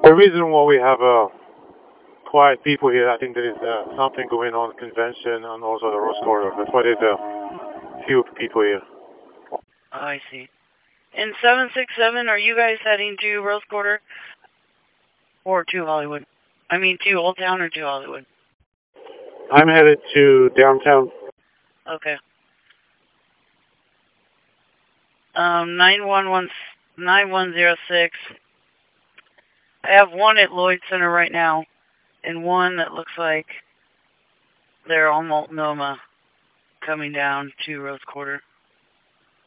The reason why we have quiet people here, I think there is something going on, convention, and also the Rose Quarter. That's why there's few people here. Oh, I see. In 767, are you guys heading to Rose Quarter? Or to Hollywood? I mean, to Old Town or to Hollywood? I'm headed to downtown. Okay. 9106. I have one at Lloyd Center right now, and one that looks like they're on Multnomah coming down to Rose Quarter.